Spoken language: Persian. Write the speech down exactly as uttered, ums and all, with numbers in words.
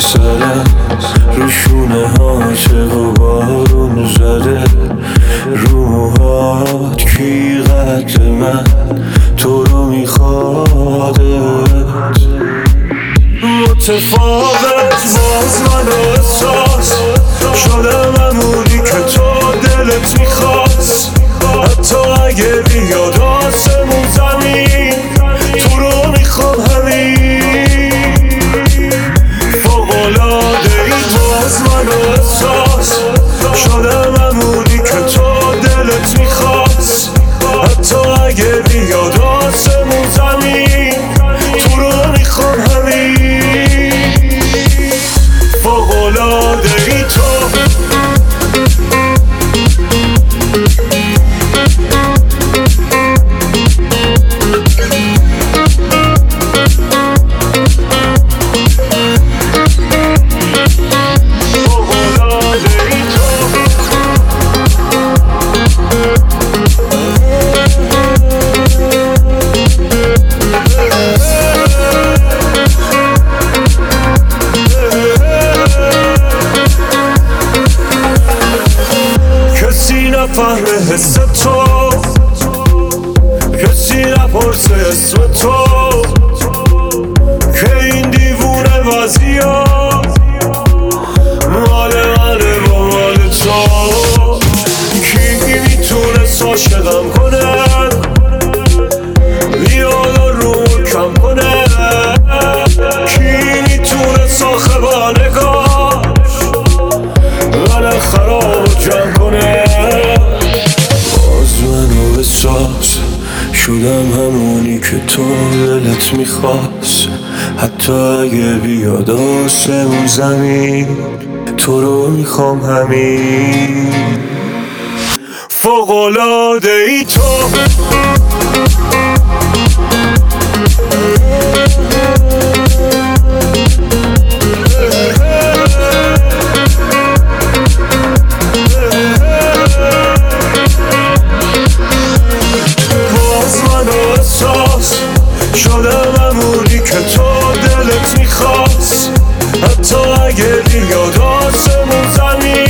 سرم رو شونه هاته و بارون زده رو موهات کی قد من تو رو میخوادت متفاوت باز من احساس شدم همونی که تو دلت میخواست حتی اگه بیاد آسمون زمین تو رو میخوام همین فوق‌العاده ای باز من احساس شدم همونی که تو دلت میخواست حتی اگه بیاد آسمون زمین تو رو میخوام همین فوق‌العاده ای تو نفهمه حس تو کسی نپرسه اسم تو که این دیوونه وضعیات مال منه با مال تو کی میتونه عاشقم کنه بیاد و رو کم کنه کی میتونه ساخه با نگاش من خراب و جمع کنه احساس شدم همونی که تو دلت میخواست حتی اگه بیاد آسمون زمین تو رو میخوام همین فوق‌العاده ای تو شدم همونی که تو دلت میخواست حتی اگه بیاد آسمون زمین